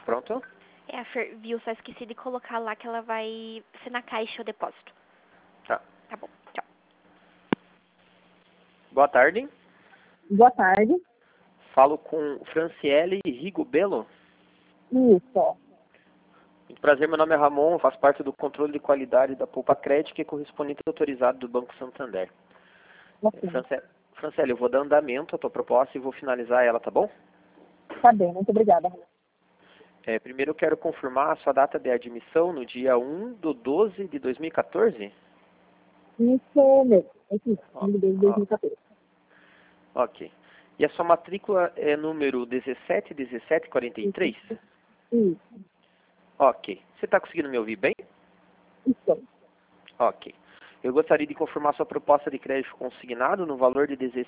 pronto? A Fer viu, só esqueci de colocar lá que ela vai ser na caixa o depósito. Tá. Tá bom, tchau. Boa tarde. Boa tarde. Falo com Franciele Rigobello. Isso. Muito prazer, meu nome é Ramon, faço parte do controle de qualidade da Poupa Crédito, que é correspondente autorizado do Banco Santander. Okay. Franciele, eu vou dar andamento à tua proposta e vou finalizar ela, tá bom? Tá bem, muito obrigada. Primeiro eu quero confirmar a sua data de admissão no dia 1/12 de 2014? Isso mesmo, esse ano de 2014. Ok. E a sua matrícula é número 171743? Isso. Ok. Você está conseguindo me ouvir bem? Isso. Ok. Eu gostaria de confirmar sua proposta de crédito consignado no valor de R$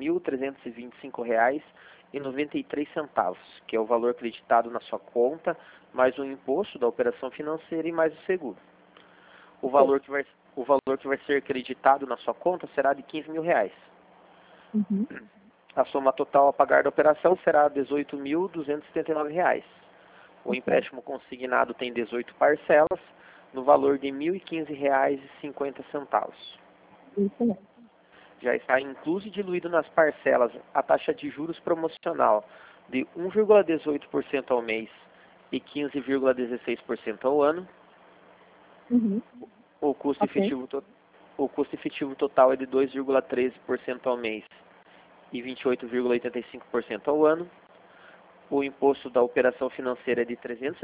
16.325,93, que é o valor acreditado na sua conta, mais o imposto da operação financeira e mais o seguro. O valor que vai ser acreditado na sua conta será de R$ 15.000. Uhum. A soma total a pagar da operação será R$ 18.279. O empréstimo consignado tem 18 parcelas, no valor de R$ 1.015,50. Isso mesmo. Já está incluso e diluído nas parcelas a taxa de juros promocional de 1,18% ao mês e 15,16% ao ano. Uhum. O custo efetivo total é de 2,13% ao mês e 28,85% ao ano. O imposto da operação financeira é de R$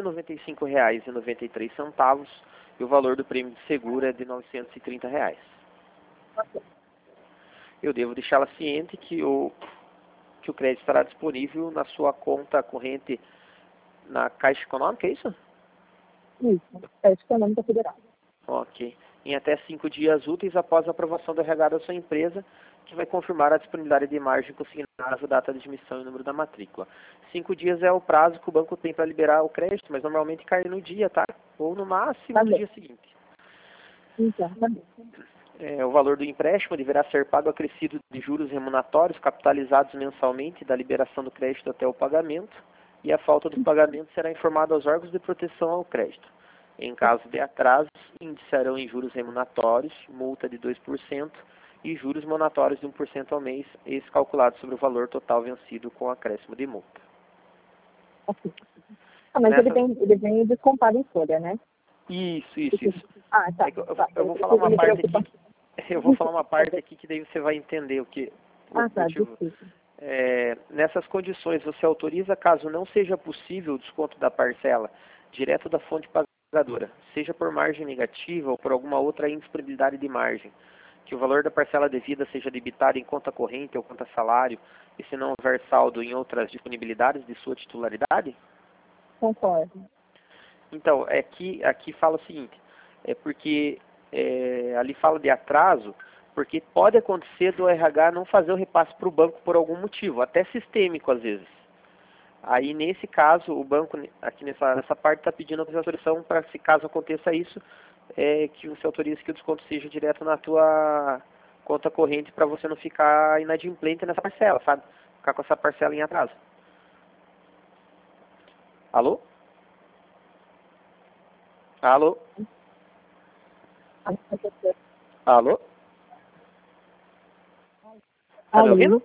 395,93 e o valor do prêmio de seguro é de R$ 930. Okay. Eu devo deixá-la ciente que o crédito estará disponível na sua conta corrente na Caixa Econômica, é isso? Isso, Caixa Econômica Federal. Ok. Em até 5 dias úteis após a aprovação do RH da sua empresa, que vai confirmar a disponibilidade de margem consignada, data de admissão e número da matrícula. 5 dias é o prazo que o banco tem para liberar o crédito, mas normalmente cai no dia, tá? Ou no máximo no dia seguinte. Então, tá bem. O valor do empréstimo deverá ser pago acrescido de juros remuneratórios capitalizados mensalmente da liberação do crédito até o pagamento, e a falta do pagamento será informada aos órgãos de proteção ao crédito. Em caso de atraso, indiciarão em juros remuneratórios, multa de 2% e juros monatórios de 1% ao mês, esse calculado sobre o valor total vencido com acréscimo de multa. Ok. Mas ele vem descontado em folha, né? Isso. Ah, tá. Eu vou falar uma parte aqui. Eu vou falar uma parte aqui que daí você vai entender o que motivo. Nessas condições, você autoriza, caso não seja possível o desconto da parcela direto da fonte pagadora, seja por margem negativa ou por alguma outra indisponibilidade de margem, que o valor da parcela devida seja debitado em conta corrente ou conta salário, e se não houver saldo em outras disponibilidades de sua titularidade? Concordo. Então, aqui fala o seguinte, porque ali fala de atraso, porque pode acontecer do RH não fazer o repasse para o banco por algum motivo, até sistêmico às vezes. Aí, nesse caso, o banco, aqui nessa parte, está pedindo autorização para, se caso aconteça isso, que você autorize que o desconto seja direto na tua conta corrente para você não ficar inadimplente nessa parcela, sabe? Ficar com essa parcela em atraso. Alô? Alô? Alô? Tá me ouvindo?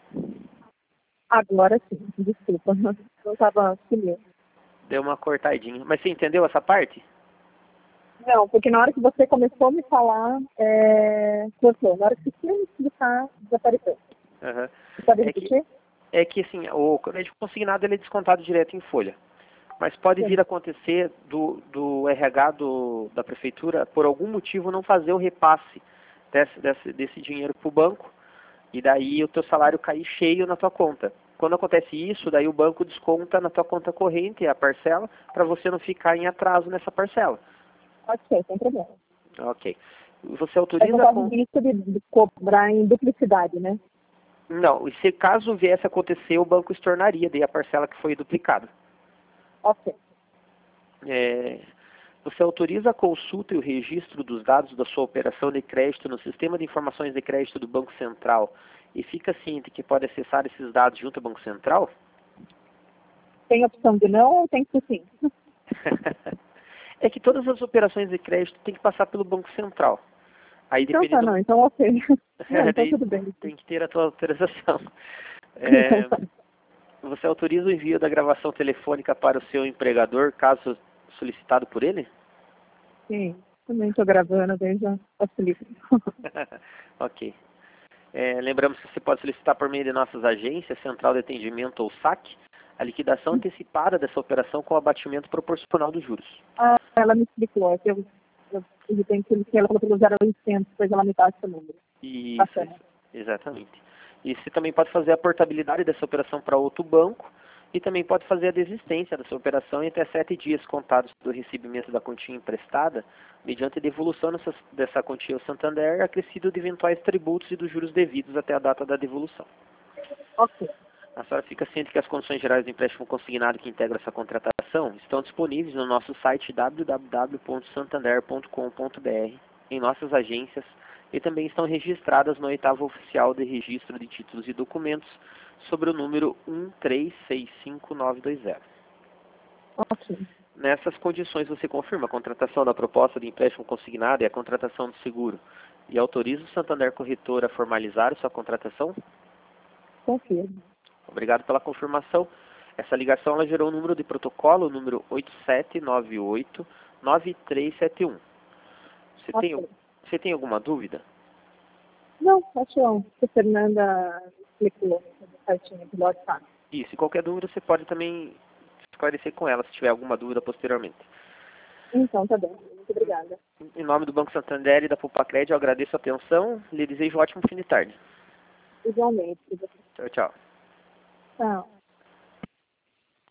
Agora sim, desculpa. Não estava comigo. Deu uma cortadinha. Mas você entendeu essa parte? Não, porque na hora que você começou a me falar, cortou. Na hora que você ia me explicar, desapareceu. Uhum. Você pode repetir? É que assim, o crédito consignado ele é descontado direto em folha. Mas pode vir a acontecer do RH da prefeitura, por algum motivo, não fazer o repasse desse dinheiro para o banco, e daí o teu salário cair cheio na tua conta. Quando acontece isso, daí o banco desconta na tua conta corrente a parcela, para você não ficar em atraso nessa parcela. Ok, sem problema. Ok. Você autoriza... Eu não risco de cobrar em duplicidade, né? Não, e se caso viesse a acontecer, o banco estornaria daí a parcela que foi duplicada. Ok. Você autoriza a consulta e o registro dos dados da sua operação de crédito no Sistema de Informações de Crédito do Banco Central e fica ciente que pode acessar esses dados junto ao Banco Central? Tem opção de não ou tem que ser sim? É que todas as operações de crédito tem que passar pelo Banco Central. Aí Então dependendo... tá, não, então ok. Não, então Daí tudo bem. tem que ter a tua autorização. Então tá. Você autoriza o envio da gravação telefônica para o seu empregador, caso solicitado por ele? Sim, também estou gravando, daí já facilita. Ok. Lembramos que você pode solicitar por meio de nossas agências, Central de Atendimento ou SAC, a liquidação antecipada dessa operação com o abatimento proporcional dos juros. Ah, ela me explicou, que eu tenho que ela falou pelo 0800, depois ela me passa o número. Isso, exatamente. E você também pode fazer a portabilidade dessa operação para outro banco e também pode fazer a desistência dessa operação em até 7 dias contados do recebimento da quantia emprestada, mediante a devolução dessa quantia ao Santander, acrescido de eventuais tributos e dos juros devidos até a data da devolução. Ok. A senhora fica ciente que as condições gerais do empréstimo consignado que integra essa contratação estão disponíveis no nosso site www.santander.com.br, em nossas agências, e também estão registradas no 8º Oficial de Registro de Títulos e Documentos, sobre o número 1365920. Ok. Nessas condições você confirma a contratação da proposta de empréstimo consignado e a contratação do seguro, e autoriza o Santander Corretor a formalizar a sua contratação? Confirmo. Obrigado pela confirmação. Essa ligação ela gerou o número de protocolo, o número 8798-9371. Você tem alguma dúvida? Não, acho que a Fernanda explicou certinho pelo WhatsApp. Isso, e qualquer dúvida você pode também esclarecer com ela, se tiver alguma dúvida posteriormente. Então, tá bem. Muito obrigada. Em nome do Banco Santander e da Pulpacred, eu agradeço a atenção e lhe desejo um ótimo fim de tarde. Igualmente. Tchau, tchau. Tchau.